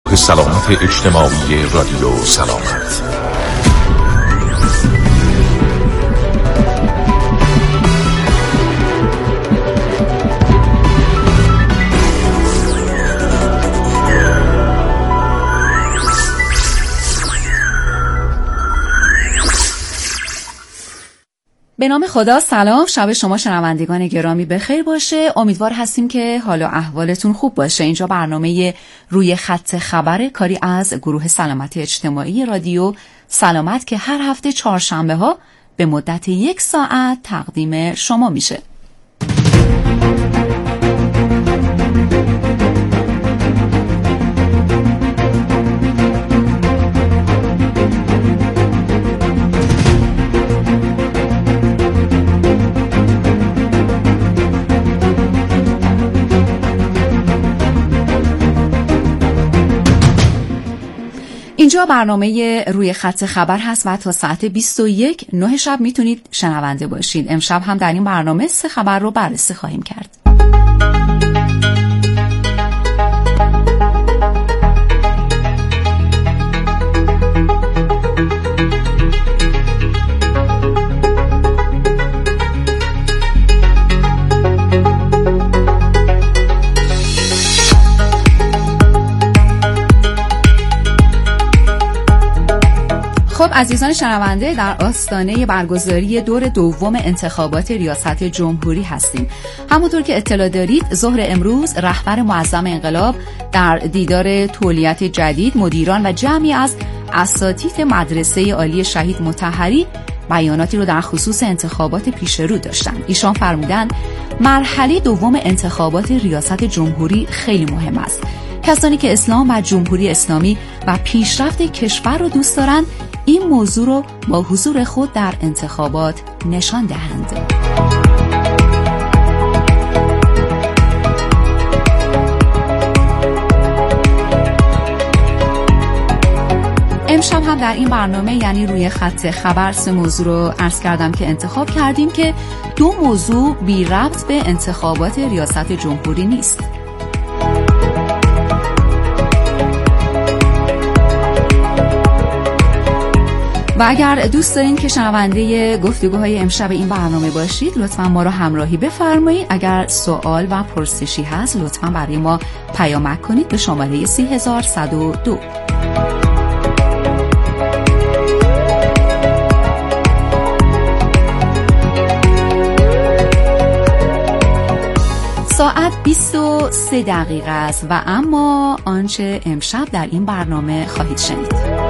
گروه سلامت اجتماعی رادیو سلامت. به نام خدا. سلام، شب شما شنوندگان گرامی بخیر باشه. امیدوار هستیم که حال و احوالتون خوب باشه. اینجا برنامه روی خط خبر، کاری از گروه سلامت اجتماعی رادیو سلامت که هر هفته چهارشنبه ها به مدت 1 ساعت تقدیم شما میشه. اینجا برنامه روی خط خبر هست و تا ساعت 21 9 شب میتونید شنونده باشید. امشب هم در این برنامه 3 خبر رو بررسی خواهیم کرد. خب عزیزان شنونده، در آستانه برگزاری دور دوم انتخابات ریاست جمهوری هستیم. همونطور که اطلاع دارید ظهر امروز رهبر معظم انقلاب در دیدار تولیت جدید مدیران و جمعی از اساتید مدرسه عالی شهید مطهری بیاناتی رو در خصوص انتخابات پیش رو داشتن. ایشان فرمودن مرحله دوم انتخابات ریاست جمهوری خیلی مهم است. کسانی که اسلام و جمهوری اسلامی و پیشرفت کشور رو دوست دارند این موضوع رو با حضور خود در انتخابات نشان دهند. امشب هم در این برنامه یعنی روی خط خبر 3 موضوع رو عرض کردم که انتخاب کردیم که 2 موضوع بی ربط به انتخابات ریاست جمهوری نیست. و اگر دوست دارین که شنونده گفتگوهای امشب این برنامه باشید لطفاً ما را همراهی بفرمایید. اگر سوال و پرسشی هست لطفاً برای ما پیامک کنید به شماره 3102. ساعت 23 دقیقه است و اما آنچه امشب در این برنامه خواهید شنید.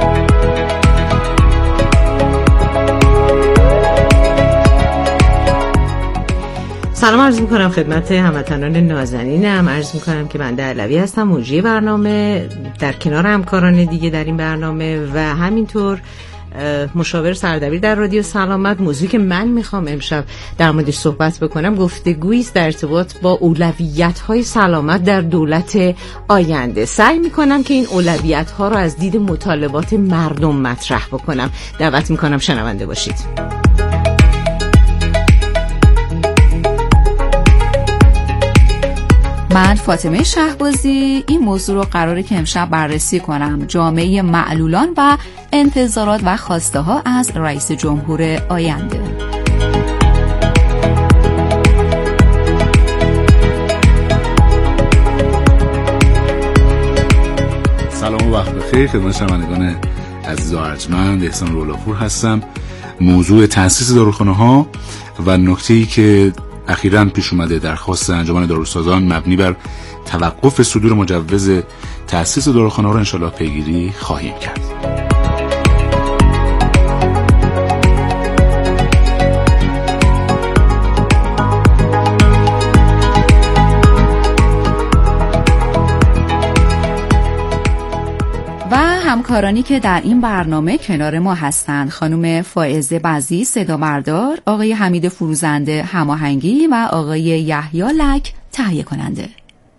سلام عرض میکنم خدمت هموطنان نازنینم. عرض میکنم که بنده علوی هستم، مجری برنامه، در کنار همکاران دیگه در این برنامه و همینطور مشاور سردبیر در رادیو سلامت. موضوعی که من میخوام امشب در موردش صحبت بکنم گفتگویی است در ارتباط با اولویت‌های سلامت در دولت آینده. سعی میکنم که این اولویت‌ها رو از دید مطالبات مردم مطرح بکنم. دعوت میکنم شنونده باشید. من فاطمه شهبازی این موضوع رو قراره که امشب بررسی کنم. جامعه معلولان و انتظارات و خواسته ها از رئیس جمهور آینده. سلام و وقت بخیر خدمت شنوندگان عزیز و ارجمند. احسان رولاپور هستم. موضوع تأسیس داروخانه‌ها و نکته‌ای که اخیراً پیش اومده درخواست انجمن داروسازان مبنی بر توقف صدور مجوز تأسیس داروخانه‌ها رو انشالله پیگیری خواهیم کرد. همکارانی که در این برنامه کنار ما هستند: خانم فائزه بزی صدابردار، آقای حمید فروزنده هماهنگی و آقای یحیی لک تهیه کننده.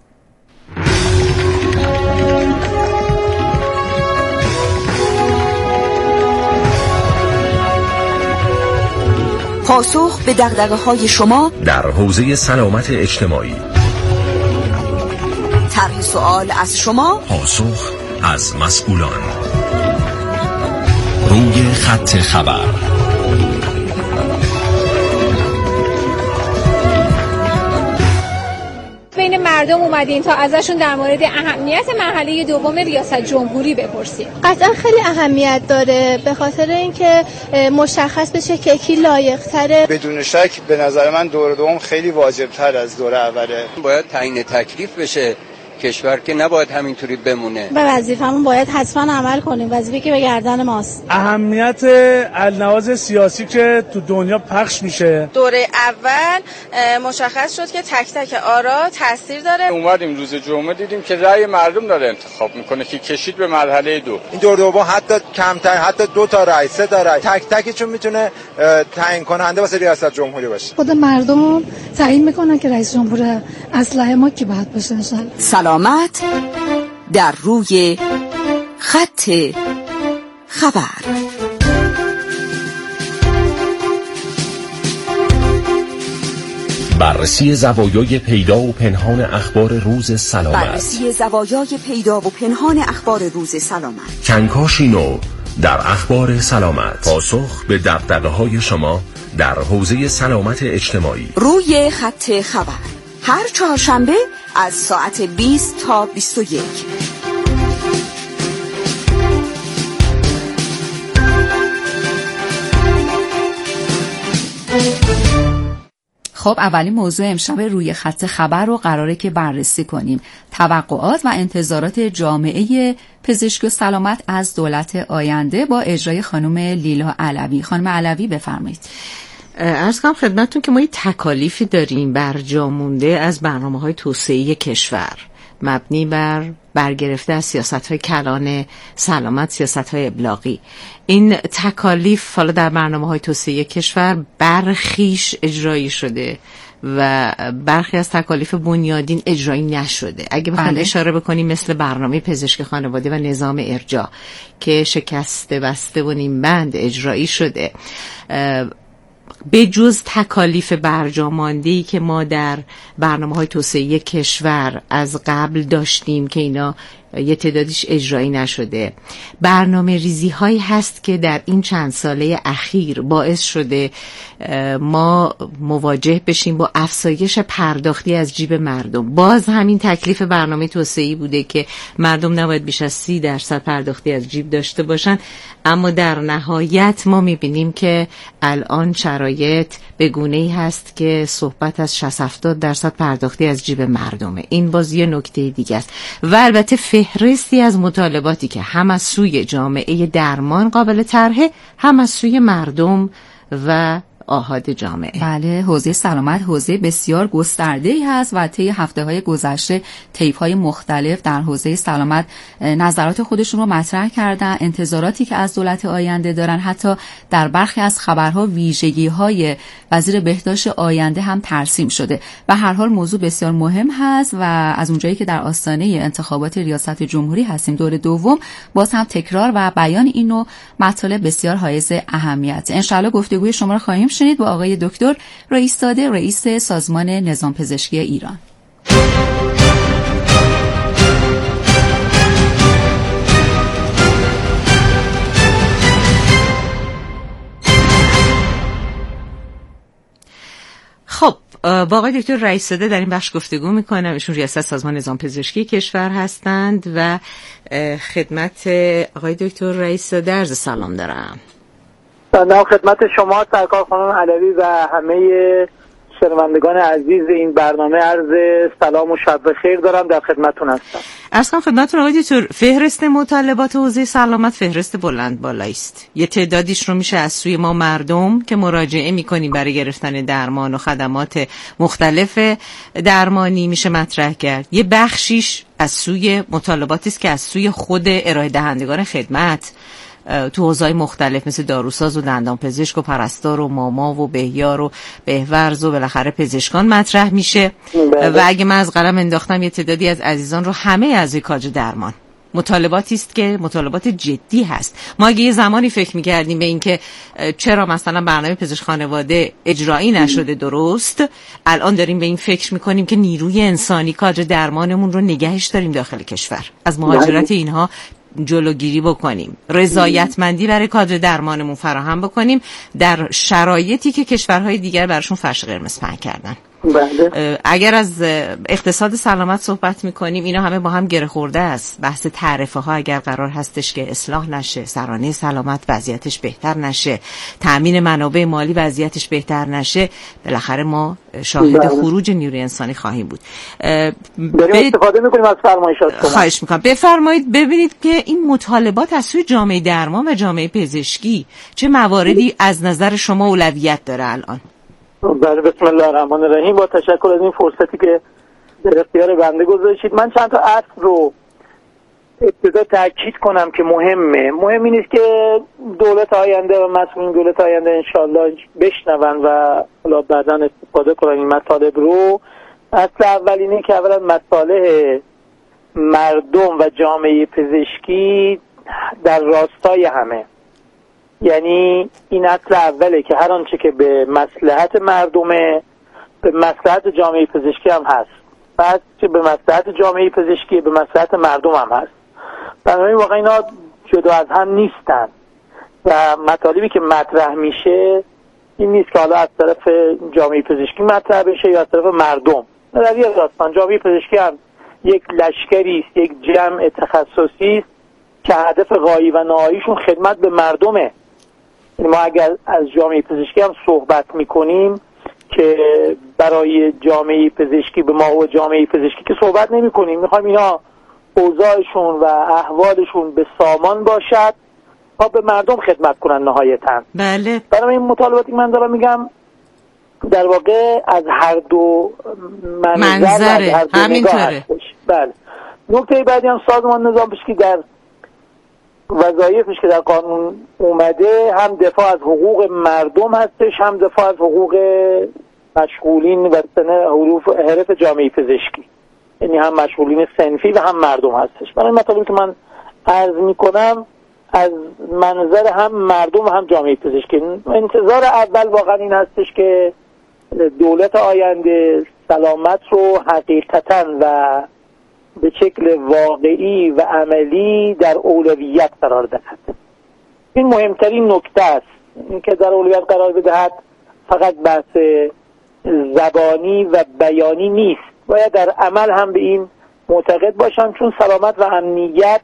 پاسخ به دغدغه‌های شما در حوزه سلامت اجتماعی. طرح سوال از شما، پاسخ از مسئولان. روی خط خبر. بین مردم اومدیم تا ازشون در مورد اهمیت مرحله دوم ریاست جمهوری بپرسیم. قطعا خیلی اهمیت داره، به خاطر اینکه مشخص بشه که کی لایق‌تره. بدون شک به نظر من دور دوم خیلی واجب‌تر از دور اوله. باید تعیین تکلیف بشه، کشور که نباید همینطوری بمونه. به وظیفمون باید حتما عمل کنیم، وظیفه‌ای که به گردن ماست. اهمیت النواز سیاسی که تو دنیا پخش میشه. دوره اول مشخص شد که تک تک آرا تاثیر داره. اومدیم روز جمعه دیدیم که رأی مردم داره انتخاب میکنه که کشید به مرحله 2. این دور دوم حتی کمتر، حتی 2 تا رأی، 3 تا رأی، تک تکیشون میتونه تعیین کننده واسه ریاست جمهوری باشه. خود مردم تعیین میکنن که رئیس جمهور اصلاح ما کی باید باشه. سلامت در روی خط خبر. بررسی زوایای پیدا و پنهان اخبار روز سلامت. بررسی زوایای پیدا و پنهان اخبار روز سلامت. کنکاشی نو در اخبار سلامت. پاسخ به دغدغه‌های شما در حوزه سلامت اجتماعی. روی خط خبر هر چهارشنبه از ساعت 20 تا 21. خب اولین موضوع امشب روی خط خبر رو قراره که بررسی کنیم. توقعات و انتظارات جامعه پزشکی و سلامت از دولت آینده با اجرای خانم لیلا علوی. خانم علوی بفرمایید. عرض کنم خدمتتون که ما یه تکالیفی داریم برجا مونده از برنامه‌های توسعه کشور مبنی بر برگرفته از سیاست‌های کلان سلامت، سیاست‌های ابلاغی. این تکالیف حالا در برنامه‌های توسعه کشور برخیش اجرایی شده و برخی از تکالیف بنیادین اجرایی نشده. اگه بخوایم اشاره بکنیم مثل برنامه پزشکی خانواده و نظام ارجاع که شکسته بسته و نیم بند اجرایی شده، به جز تکالیف برجامانده‌ای که ما در برنامه‌های توسعه کشور از قبل داشتیم که اینا یه تعدادیش اجرایی نشده، برنامه ریزی هایی هست که در این چند ساله اخیر باعث شده ما مواجه بشیم با افزایش پرداختی از جیب مردم. باز همین تکلیف برنامه توسعه‌ای بوده که مردم نباید بیش از 30% پرداختی از جیب داشته باشن، اما در نهایت ما میبینیم که الان شرایط به گونه‌ای هست که صحبت از 60-70% پرداختی از جیب مردمه. این باز یه نکته دیگه است و البته فهرستی از مطالباتی که هم از سوی جامعه درمان قابل طرحه، هم از سوی مردم و آحاد جامعه. بله، حوزه سلامت حوزه بسیار گسترده‌ای هست و طی هفته‌های گذشته طیف‌های مختلف در حوزه سلامت نظرات خودشون رو مطرح کردن، انتظاراتی که از دولت آینده دارن، حتی در برخی از خبرها ویژگی‌های وزیر بهداشت آینده هم ترسیم شده. و هر حال موضوع بسیار مهم هست و از اونجایی که در آستانه انتخابات ریاست جمهوری هستیم دور دوم، باز هم تکرار و بیان اینو مطالب بسیار حائز اهمیت. ان شاءالله گفتگوی شما رو خواهیم شنید با آقای دکتر رئیس‌زاده، رئیس سازمان نظام پزشکی ایران. خب با آقای دکتر رئیس‌زاده در این بخش گفتگو میکنم. ایشون ریاست سازمان نظام پزشکی کشور هستند و خدمت آقای دکتر رئیس‌زاده عرض سلام دارم. سلام خدمت شما سرکار خانم علوی و همه شنوندگان عزیز این برنامه. عرض سلام و شب بخیر دارم، در خدمتتون هستم. عرض کنم خدمتتون آقای دکتر، فهرست مطالبات حوزه سلامت فهرست بلند بالایی است. یه تعدادیش رو میشه از سوی ما مردم که مراجعه میکنیم برای گرفتن درمان و خدمات مختلف درمانی میشه مطرح کرد. یه بخشیش از سوی مطالباتی است که از سوی خود ارائه دهندگان خدمت تو حوزه‌های مختلف مثل داروساز و دندانپزشک و پرستار و ماما و بهیار و بهورز و بالاخره پزشکان مطرح میشه. و اگه من از قلم انداختم یه تعدادی از عزیزان رو همه اعضای کادر درمان مطالباتی است که مطالبات جدی هست. ما اگه یه زمانی فکر می‌کردیم به این که چرا مثلا برنامه پزشک خانواده اجرایی نشده درست، الان داریم به این فکر می‌کنیم که نیروی انسانی کادر درمانمون رو نگهش داریم داخل کشور، از مهاجرت اینها جلوگیری بکنیم، رضایتمندی برای کادر درمانمون فراهم بکنیم در شرایطی که کشورهای دیگر براشون فرش قرمز پهن کردن. بله. اگر از اقتصاد سلامت صحبت میکنیم، اینا همه با هم گره خورده است. بحث تعرفه ها اگر قرار هستش که اصلاح نشه، سرانه سلامت وضعیتش بهتر نشه، تأمین منابع مالی وضعیتش بهتر نشه، بالاخره ما شاهد خروج نیروی انسانی خواهیم بود. استفاده میکنیم از فرمایشات شما. خواهش میکنم بفرمایید. ببینید که این مطالبات از سوی جامعه درمان و جامعه پزشکی چه مواردی از نظر شما اولویت داره الان؟ بله، بسم الله الرحمن الرحیم. با تشکر از این فرصتی که در اختیار بنده گذاشتید. من چند تا اصل رو ابتدا تاکید کنم که مهمه. مهم این است که دولت آینده و مسئولین دولت آینده انشالله بشنون و حالا بعداً استفاده کنن این مطالب رو. اصل اول اینه که اولا مصالح مردم و جامعه پزشکی در راستای همه، یعنی این اصل اوله که هر آنچه که به مصلحت مردمه به مصلحت جامعه پزشکی هم هست، بعد که به مصلحت جامعه پزشکی به مصلحت مردم هم هست. بنابراین واقعا اینا جدا از هم نیستن و مطالبی که مطرح میشه این نیست که حالا از طرف جامعه پزشکی مطرح بشه یا از طرف مردم. در یه داستان جامعه پزشکی هم یک لشکری است، یک جمع تخصصی است که هدف غایی و نهاییشون خدمت به مردمه. ما اگر از جامعه پزشکی هم صحبت میکنیم که برای جامعه پزشکی به ما و جامعه پزشکی که صحبت نمی کنیم، میخوایم اینا اوضاعشون و احوالشون به سامان باشد تا به مردم خدمت کنن نهایتاً. بله. برای این مطالباتی من دارم میگم در واقع از هر دو منظر همینطوره. بله. نکته بعدی هم سازمان نظام پزشکی در وظایفش که در قانون اومده هم دفاع از حقوق مردم هستش، هم دفاع از حقوق مشغولین و حرف جامعه پزشکی، یعنی هم مشغولین صنفی و هم مردم هستش. برای مطالبی که من عرض میکنم از منظر هم مردم و هم جامعه پزشکی. انتظار اول واقعا این هستش که دولت آینده سلامت رو حقیقتاً و به شکل واقعی و عملی در اولویت قرار دهد. این مهمترین نکته است، این که در اولویت قرار بدهد فقط بحث زبانی و بیانی نیست، باید در عمل هم به این معتقد باشم، چون سلامت و امنیت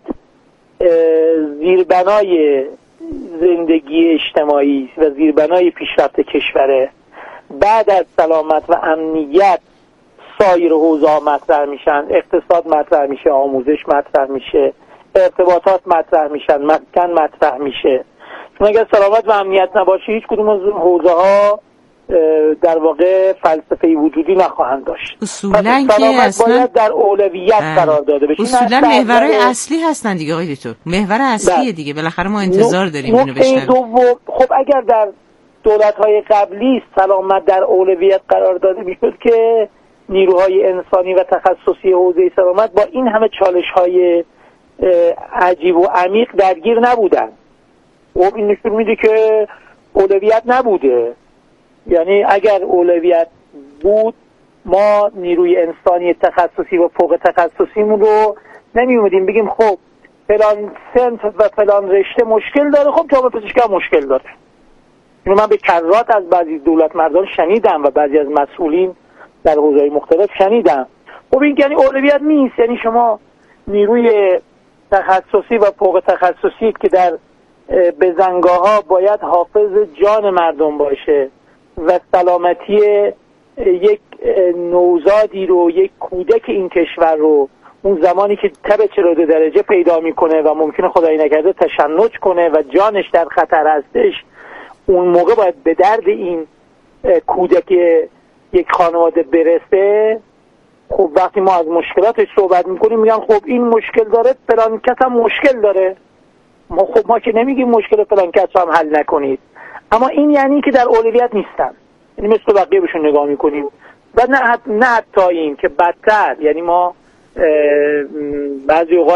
زیربنای زندگی اجتماعی و زیربنای پیشرفت کشوره. بعد از سلامت و امنیت سایر حوزه‌ها مطرح میشن، اقتصاد مطرح میشه، آموزش مطرح میشه، ارتباطات مطرح میشن، مسکن مطرح میشه. چون اگر سلامت و امنیت نباشه هیچ کدوم از حوزه‌ها در واقع فلسفه‌ای وجودی نخواهند داشت. اصولاً که اصلا باید در اولویت قرار داده بشه. اصولاً محورهای اصلی هستن دیگه آقای دکتر، محور اصلیه دیگه، بالاخره ما انتظار داریم اینو بشنویم. خب اگر در دولت‌های قبلی سلامت در اولویت قرار داده میشد که نیروهای انسانی و تخصصی حوزه سلامت با این همه چالش‌های عجیب و عمیق درگیر نبودن. و این نشون میده که اولویت نبوده. یعنی اگر اولویت بود ما نیروی انسانی تخصصی و فوق تخصصیمون رو نمی‌اومدیم بگیم خب فلان صنف و فلان رشته مشکل داره، خب جامعه پزشکی هم مشکل داره. اینو من به کرات از بعضی دولت مردان شنیدم و بعضی از مسئولین در حوزه‌های مختلف شنیدم. خب این یعنی اولویت نیست، یعنی شما نیروی تخصصی و فوق تخصصی که در بزنگاه‌ها باید حافظ جان مردم باشه و سلامتی یک نوزادی رو، یک کودک این کشور رو اون زمانی که تب 42 درجه پیدا میکنه و ممکنه خدایی نکرده تشنج کنه و جانش در خطر هستش، اون موقع باید به درد این کودک یک خانواده برسه. خب وقتی ما از مشکلاتش صحبت میکنیم میگن خب این مشکل داره، فلان کس هم مشکل داره. ما که نمیگیم مشکل فلان کس هم حل نکنید، اما این یعنی که در اولویت نیستن، یعنی مثل بقیه بهشون نگاه میکنیم و نه حتی این که بدتر، یعنی ما بعضی اوقات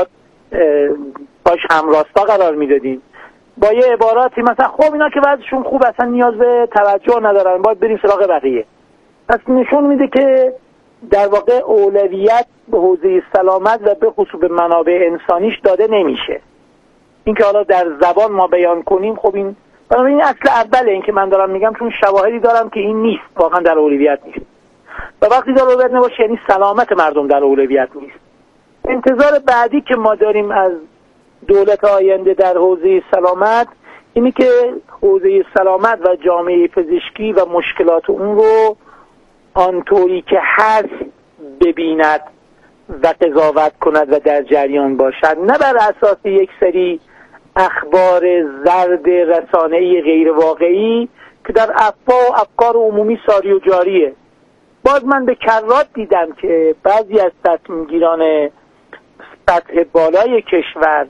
باش همراستا قرار میدادیم، با یه عباراتی مثلا خب اینا که وضعشون خوب اصلا نیاز به توجه ندارن، باید بریم سراغ بقیه. پس نشون میده که در واقع اولویت به حوزه سلامت و به خصوص به منابع انسانیش داده نمیشه. این که حالا در زبان ما بیان کنیم، خب این اصل اوله این که من دارم میگم، چون شواهدی دارم که این نیست، واقعا در اولویت نیست. و وقتی در اولویت نباشه یعنی سلامت مردم در اولویت نیست. انتظار بعدی که ما داریم از دولت آینده در حوزه سلامت اینه که حوزه سلامت و جامعه پزشکی و مشکلات اون رو آنطوری که هست ببیند و قضاوت کند و در جریان باشد، نه بر اساس یک سری اخبار زرد رسانه‌ای غیر واقعی که در افکار عمومی ساری و جاریه. باز من به کرات دیدم که بعضی از تصمیمگیران سطح بالای کشور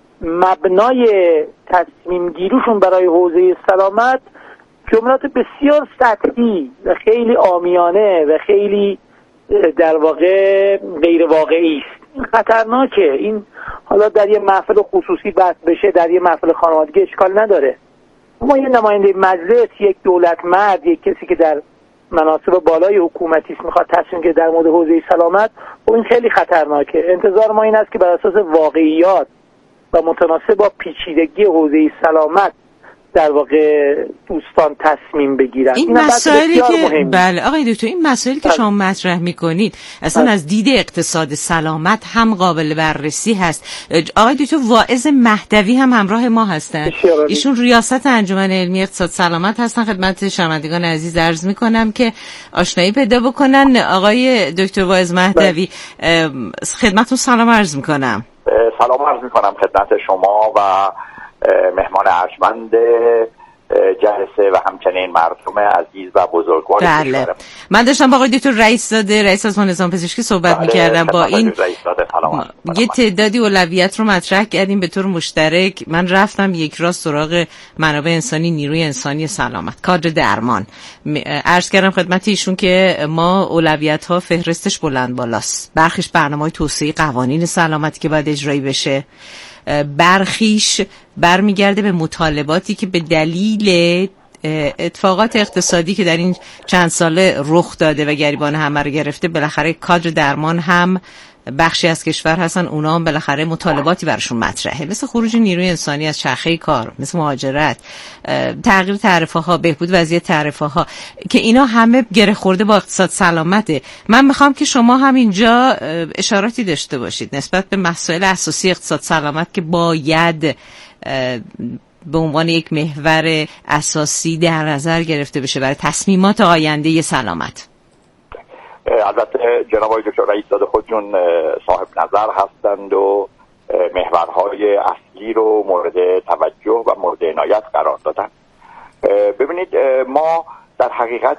مبنای تصمیم گیریشون برای حوزه سلامت جملات بسیار سطحی و خیلی عامیانه و خیلی در واقع غیر واقعی است. این خطرناکه. این حالا در یه محفل خصوصی بحث بشه، در یه محفل خانوادگی اشکال نداره، اما یه نماینده مجلس، یک دولتمرد، یک کسی که در مناصب بالای حکومتی است میخواد تصمیم گیری در مورد حوزه سلامت، و این خیلی خطرناکه. انتظار ما این است که بر اساس واقعیات و متناسب با پیچیدگی حوزه سلامت در واقع دوستان تصمیم بگیرن. این مسائلی که بله آقای دکتر، این مسائلی که شما مطرح میکنید اصلا از دید اقتصاد سلامت هم قابل بررسی هست. آقای دکتر واعظ مهدوی هم همراه ما هستن، ایشون ریاست انجمن علمی اقتصاد سلامت هستن. خدمت شنوندگان عزیز عرض میکنم که آشنایی پیدا بکنن. آقای دکتر واعظ مهدوی، خدمتتون سلام عرض میکنم. سلام عرض میکنم خدمت شما و مهمان ارجمند جلسه و همچنین مردم عزیز و بزرگوار. بله. من داشتم با آقای دکتر رئیس سازمان نظام پزشکی صحبت می‌کردم. با این یه تعدادی اولویت رو مطرح کردیم به طور مشترک. من رفتم یک راست سراغ منابع انسانی، نیروی انسانی سلامت، کادر درمان. عرض کردم خدمت ایشون که ما اولویت‌ها فهرستش بلند بالاست. برخیش برنامه‌های توسعه قوانین سلامتی که باید اجرایی بشه، برخیش برمیگرده به مطالباتی که به دلیل اتفاقات اقتصادی که در این چند ساله رخ داده و گریبان همه رو گرفته، بالاخره کادر درمان هم بخشی از کشور هستن، اونا هم بالاخره مطالباتی براشون مطرحه، مثل خروج نیروی انسانی از چرخه کار، مثل مهاجرت، تغییر تعرفه ها، بهبود وضعیت تعرفه ها، که اینا همه گره خورده با اقتصاد سلامته. من میخوام که شما هم اینجا اشاراتی داشته باشید نسبت به مسائل اساسی اقتصاد سلامت که باید به عنوان یک محور اساسی در نظر گرفته بشه برای تصمیمات آینده سلامت. البته جناب آقای دکتر رئیس‌زاده خودشون صاحب نظر هستند و محورهای اصلی رو مورد توجه و مورد عنایت قرار دادن. ببینید ما در حقیقت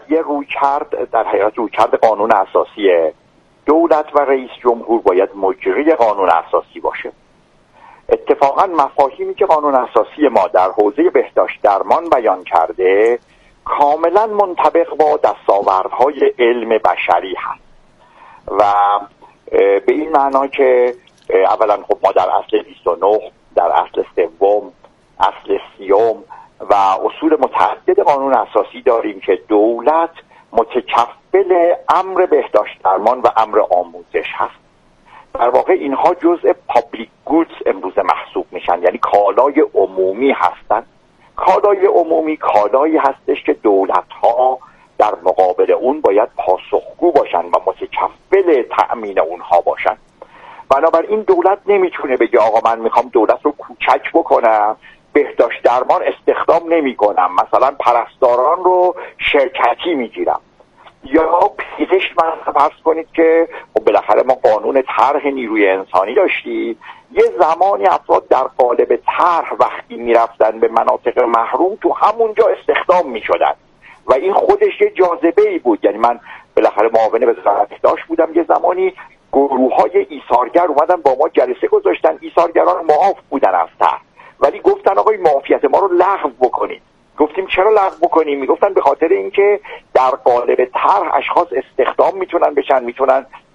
رویکرد قانون اساسی دولت و رئیس جمهور باید مجری قانون اساسی باشه. اتفاقا مفاهیمی که قانون اساسی ما در حوزه بهداشت درمان بیان کرده کاملا منطبق با دستاوردهای علم بشری هست و به این معنا که اولا خب ما در اصل 29 در اصل 3 اصل 30 و اصول متعدد قانون اساسی داریم که دولت متکفل امر بهداشت درمان و امر آموزش هست. در واقع اینها جزء پابلیک گودز امروز محسوب میشن، یعنی کالای عمومی هستن. کالای عمومی کالایی هستش که دولت‌ها در مقابل اون باید پاسخگو باشن و متکفل تأمین اونها باشن. بنابراین دولت نمیتونه بگه آقا من میخوام دولت رو کوچک بکنم، بهداشت درمان استخدام نمیکنم، مثلا پرستاران رو شرکتی میگیرم. یا پزشک مثلا فرض کنید که بالاخره ما قانون طرح نیروی انسانی داشتی، یه زمانی افراد در قالب طرح وقتی میرفتن به مناطق محروم تو همونجا استخدام میشدن و این خودش یه جاذبه ای بود. یعنی من بالاخره معاون وزارت بهداشت بودم، یه زمانی گروه‌های ایثارگر اومدن با ما جلسه گذاشتن، ایثارگران معاف بودن از طرح، ولی گفتن آقای معافیت ما رو لغو بکنید. گفتیم چرا لغو بکنیم؟ میگفتن به خاطر اینکه در قالب طرح اشخاص استخدام میتونن بشن، میتونن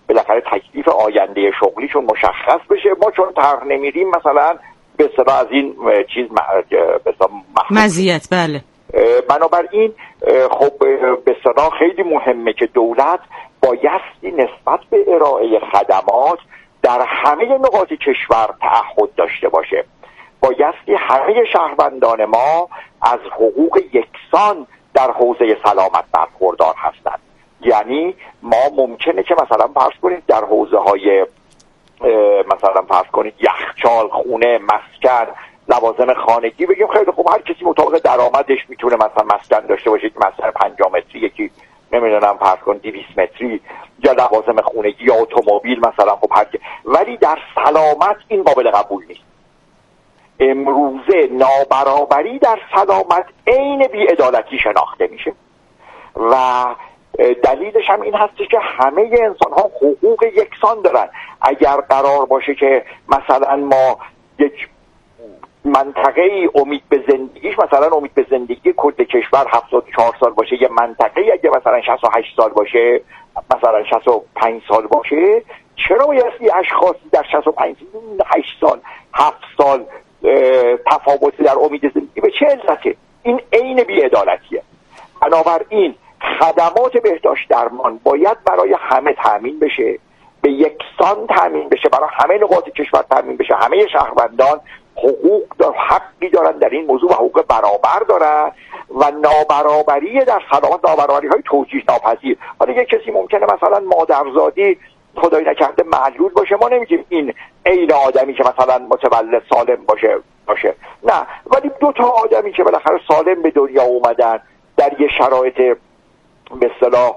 بالاخره تکلیف آینده شغلیشون مشخص بشه. ما چون طرح نمیریم مثلا به اصطلاح از این چیز به اصطلاح مزیت. بله. بنابراین خب به اصطلاح خیلی مهمه که دولت بایستی نسبت به ارائه خدمات در همه نقاط کشور تعهد داشته باشه. بایستی همه شهروندان ما از حقوق یکسان در حوزه سلامت برخوردار هستند. یعنی ما ممکنه که مثلا فرض کنید در حوزه های مثلا فرض کنید یخچال، خونه، مسکن، لوازم خانگی بگیم خیلی خوب هر کسی مطابق درآمدش میتونه مثلا مسکن داشته باشه که مثلا 50 متری، یکی نمیدونم فرض کن 200 متری، یا لوازم خانگی یا اتومبیل مثلا خب هر کی. ولی در سلامت این قابل قبول نیست. امروزه نابرابری در سلامت عین بی‌عدالتی شناخته میشه و دلیلش هم این هست که همه انسان ها حقوق یکسان دارن. اگر قرار باشه که مثلا ما یک منطقه ای امید به زندگیش مثلا امید به زندگی کل کشور 74 سال باشه، یه منطقه ای اگه مثلا 68 سال باشه، مثلا 65 سال باشه، چرا بایستی اشخاصی در 65 8 سال 7 سال تفاوتی در امید زندگی به چه علته؟ این عین بی‌عدالتیه. بنابراین خدمات بهداشت درمان باید برای همه تامین بشه، به یکسان تامین بشه، برای همه نقاط کشور تامین بشه. همه شهروندان حقوق حقی دارن در این موضوع و حقوق برابر دارن و نابرابری در سلامت، نابرابری های توجیه ناپذیر. حالا یک کسی ممکنه مثلا مادرزادی خدای نکرده معلول باشه، ما نمیگیم این عین آدمی که مثلا متولد سالم باشه نه، ولی دو تا آدمی که بالاخره سالم به دنیا اومدن در یه شرایط به اصطلاح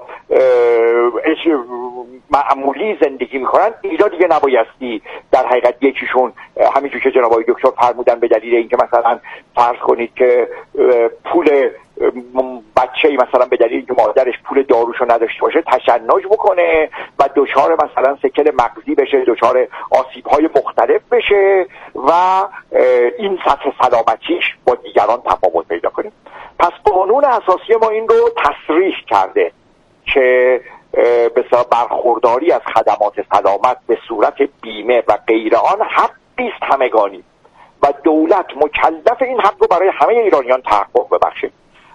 معمولی زندگی میکنن، اینا دیگه نبایستی در حقیقت یکیشون همینجور که جناب آقای دکتر فرمودن به دلیل اینکه مثلا فرض کنید که پول بچه‌ای مثلا به دلیل اینکه مادرش پول داروشو نداشته باشه تشنج بکنه و دچار مثلا سکل مغزی بشه، دچار آسیب‌های مختلف بشه و این سطح سلامتیش با دیگران تفاوت پیدا کنه. پس قانون اساسی ما این رو تصریح کرده که به برخورداری از خدمات سلامت به صورت بیمه و غیر آن حقی است همگانی و دولت مکلف این حق رو برای همه ایرانیان تحقق ببخشه.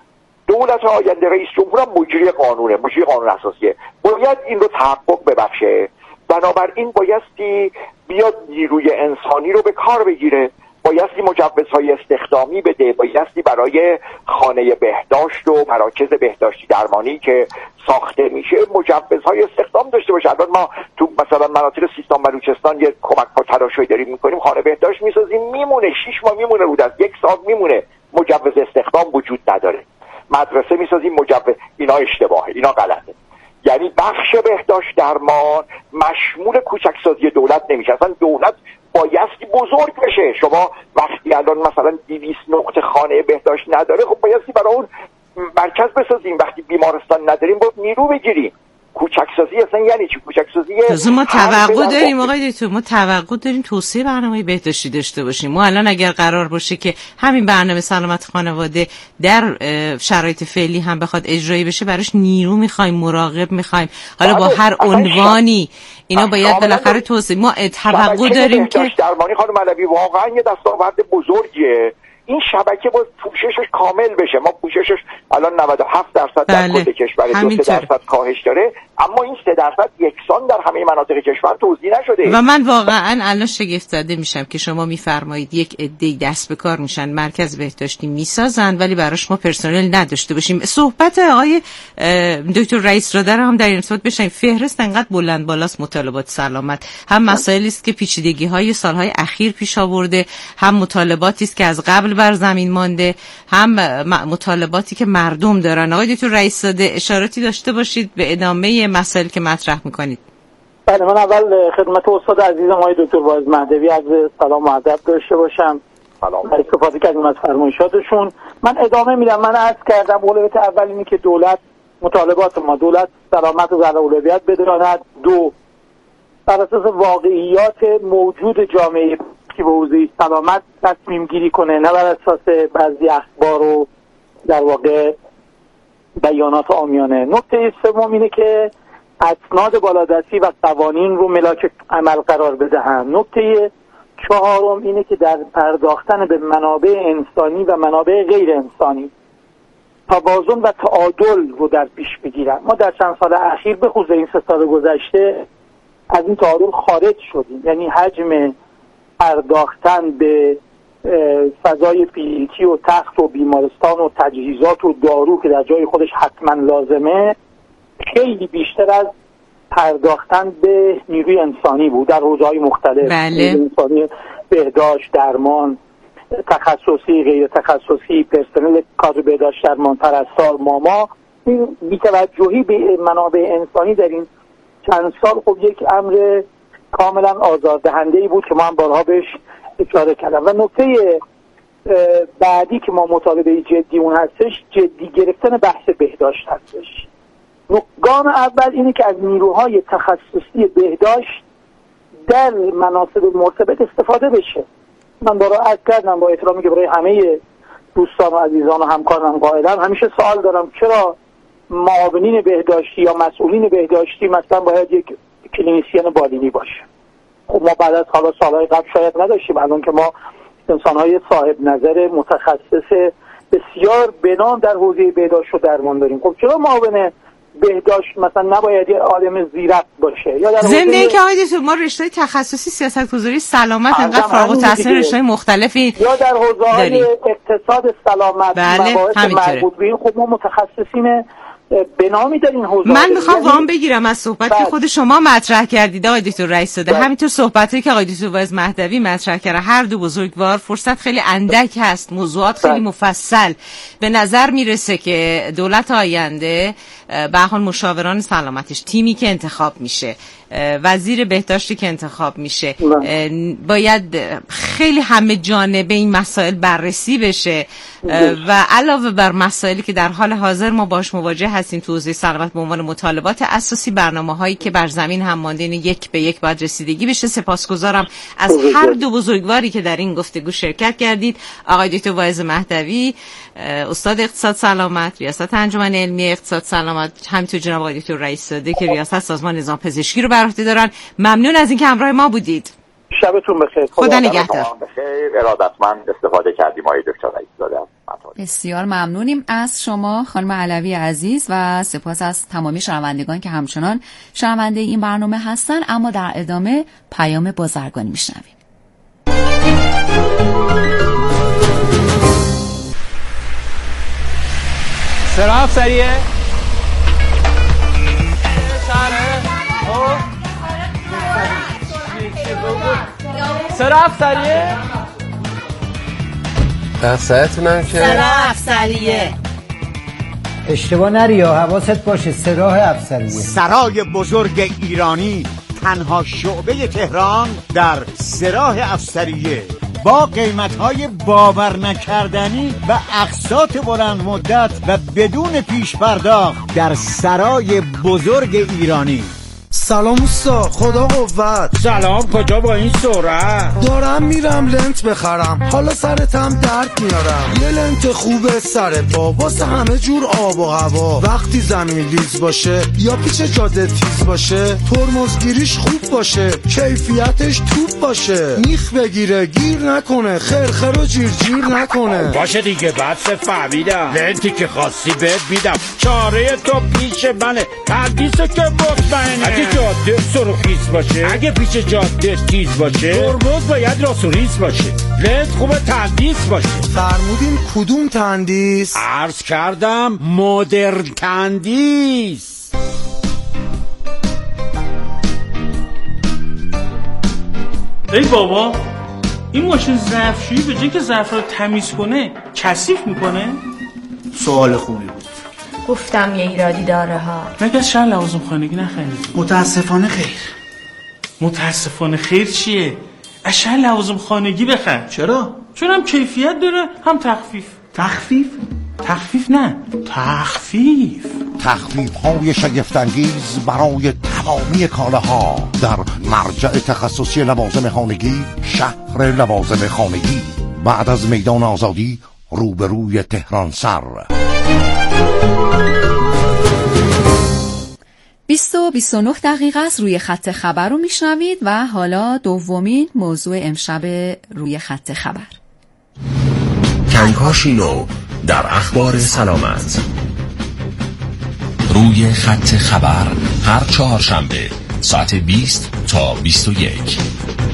دولت آینده رئیس جمهور هم مجری قانونه، مجری قانون اساسیه، باید این رو تحقق ببخشه. بنابراین بایستی بیاد نیروی انسانی رو به کار بگیره، بایستی مجوزهای استخدامی بده، بایستی برای خانه بهداشت و مراکز بهداشتی درمانی که ساخته میشه مجوزهای استخدام داشته باشه. الان ما تو مثلا مناطق سیستان بلوچستان یه کمک تلاشی داریم میکنیم، خانه بهداشت میسازیم، میمونه 6 ماه میمونه، رو از 1 سال میمونه، مجوز استخدام وجود نداره. مدرسه میسازیم، مجوز، اینا اشتباهه، اینا غلطه. یعنی بخش بهداشت درمان مشمول کوچکسازی دولت نمیشه. اصلا دولت بایستی بزرگ بشه. شما وقتی الان مثلا 200 نقطه خانه بهداشت نداره، خب بایستی برای اون مرکز بسازیم. وقتی بیمارستان نداریم باید نیرو بگیریم. کوچکسازی اصلا یعنی چی؟ کوچکسازی ما توقع داریم آقای دکتر، ما توقع داریم توسعه برنامه بهداشتی داشته باشیم. ما الان اگر قرار باشه که همین برنامه سلامت خانواده در شرایط فعلی هم بخواد اجرایی بشه، براش نیرو میخوایم، مراقب میخوایم، حالا با هر عنوانی اینا باید بالاخره توسعه. ما توقع داریم که درمانی خانم علوی واقعا یه دستاورد بزرگیه. این شبکه باید پوششش کامل بشه. ما پوششش الان 97% در کل کشور، 2% کاهش داره، اما این 3% یکسان در همه مناطق کشور توزیع نشده. و من واقعا الان شگفت زده میشم که شما میفرمایید یک عده‌ای دست به کار میشن، مرکز بهداشتی میسازن، ولی براش ما پرسنل نداشته باشیم. صحبت آقای دکتر رئیس را هم در این ارتباط بشیم. فهرست انقدر بلند بالاست مطالبات سلامت، هم مسائلی است که پیچیدگی‌های سالهای اخیر پیش آورده، هم مطالباتی است که از قبل بر زمین مانده، هم مطالباتی که مردم دارن. آقای دکتر رئیس زاده اشاراتی داشته باشید به ادامه مسائلی که مطرح میکنید. بله، من اول خدمت استاد عزیزم آقای دکتر واعظ مهدوی از سلام و ادب داشته باشم. سلام. استفاده کردیم از فرمایشاتشون. من ادامه میدم. من عرض کردم اولویت اول اینه که دولت مطالبات ما، دولت سلامت رو در اولویت بداند. 2 بر اساس واقعیات موجود جامعه که به حوزه سلامت تصمیم گیری کنه، نه بر اساس بعضی اخبار و در واقع بیانات عامیانه. نکته سوم اینه که اسناد بالادستی و قوانین رو ملاک عمل قرار بدهند. نکته چهارم اینه که در پرداختن به منابع انسانی و منابع غیر انسانی توازن و تعادل رو در پیش بگیرن. ما در چند سال اخیر به خصوص این 3 سال گذشته از این تعادل خارج شدیم، یعنی حجم پرداختن به فضای فیزیکی و تخت و بیمارستان و تجهیزات و دارو که در جای خودش حتما لازمه خیلی بیشتر از پرداختن به نیروی انسانی بود در حوزه‌های مختلف. بله. انسانی، بهداشت، درمان، تخصصی، غیر تخصصی، پرسنل کادر بهداشت، درمان، پرستار، ماما. این بی‌توجهی به منابع انسانی در این چند سال خب یک امر کاملا آزاردهنده‌ای بود که ما هم بارها بهش اشاره کردم. و نکته بعدی که ما مطالبه جدیمون هستش جدی گرفتن بحث بهداشت هستش. گام اول اینه که از نیروهای تخصصی بهداشت در مناصب مرتبط استفاده بشه. من بارها عرض کردم با احترامی که برای همه دوستان و عزیزان و همکارانم قائلم، همیشه سوال دارم چرا معاونین بهداشتی یا مسئولین بهداشتی مثلا باید یک کلینیسیان بالینی باشه. خب ما بعد از حالا سالهای قبل شاید نداشتیم، الان که ما انسانهای صاحب نظر متخصص بسیار بنام در حوزه بهداشت و درمان داریم. خب چرا معاون بهداشت مثلا نباید یه عالم زیرک باشه؟ یا در ضمن اینکه آقای دکتر ما رشته تخصصی سیاست‌گذاری سلامت انقدر فارغ التحصیل رشته مختلفی یا در حوزه‌های اقتصاد سلامت مباحث مربوط به این خب ما متخصصین به نامی در این حوزه. من میخوام وام بگیرم از صحبتی که خود شما مطرح کردید آقای دکتر رئیس زاده، همینطور صحبتی که آقای دکتر واعظ مهدوی مطرح کردن، هر دو بزرگوار فرصت خیلی اندک هست، موضوعات خیلی مفصل. به نظر میرسه که دولت آینده به حال مشاوران سلامتش، تیمی که انتخاب میشه، وزیر بهداشتی که انتخاب میشه، باید خیلی همه جانبه این مسائل بررسی بشه و علاوه بر مسائلی که در حال حاضر ما باش مواجه هستیم تو حوزه سلامت به عنوان مطالبات اساسی، برنامه‌هایی که بر زمین هم مانده یک به یک باید رسیدگی بشه. سپاسگزارم از هر دو بزرگواری که در این گفتگو شرکت کردید. آقای دکتر واعظ مهدوی، استاد اقتصاد سلامت، ریاست انجمن علمی اقتصاد سلامت، همینطور جناب آقای دکتر رئیس زاده که ریاست سازمان نظام پزشکی رو بر عهده دارن. ممنون از اینکه همراه ما بودید. شبتون بخیر. خدا نگهدار. بخیر. ارادتمند استفاده کردیم آقای دکتر رئیس زاده. بسیار ممنونیم از شما خانم علوی عزیز و سپاس از تمامی شنوندگان که همچنان شنونده این برنامه هستن. اما در ادامه پیام بازرگانی میشنویم. سرا افسریه سرا افسریه احسایتونم که سرا افسریه. اشتباه نری، حواست باشه، سراح افسریه. سرای بزرگ ایرانی، تنها شعبه تهران در سراح افسریه، با قیمت‌های باور نکردنی و اقساط بلند مدت و بدون پیش پرداخت در سرای بزرگ ایرانی. سلام اوستا، خدا قوت. سلام، کجا با این سرعت؟ دارم میرم لنت بخرم، حالا سرتم درد میارم. یه لنت خوبه سر پا واسه همه جور آب و هوا. وقتی زمین لیز باشه یا پیچ جاده تیز باشه، ترمزگیریش خوب باشه، کیفیتش توپ باشه، میخ بگیره گیر نکنه، خرخر و جیر نکنه. باشه دیگه، بس فهمیدم. لنتی که خواستی بهت میدم، چاره تو پیش منه، تندیسو که مطمئنه. اگه جاده سرخیز باشه، اگه پیچ جاده تیز باشه، ترمز باید راسوریز باشه، لنت خوبه تندیس باشه. فرمودین کدوم تندیس؟ عرض کردم مدرن تندیس. ای بابا، این ماشین ظرفشویی به جای که ظرف رو تمیز کنه کثیف میکنه؟ سوال خوبی بود. گفتم یه ایرادی داره ها. مگه از شهر لوازم خانگی نخرید؟ متاسفانه خیر. متاسفانه خیر چیه؟ از شهر لوازم خانگی بخر. چرا؟ چون هم کیفیت داره هم تخفیف. تخفیف؟ تخفیف نه، تخفیف. تخفیف های شگفت‌انگیز برای تمامی کالاها در مرجع تخصصی لوازم خانگی، شهر لوازم خانگی، بعد از میدان آزادی، روبروی تهران سر. 29 دقیقه است روی خط خبر رو میشنوید و حالا دومین موضوع امشب روی خط خبر. کنکاشینو در اخبار سلامت. روی خط خبر هر چهارشنبه ساعت 20 تا 21.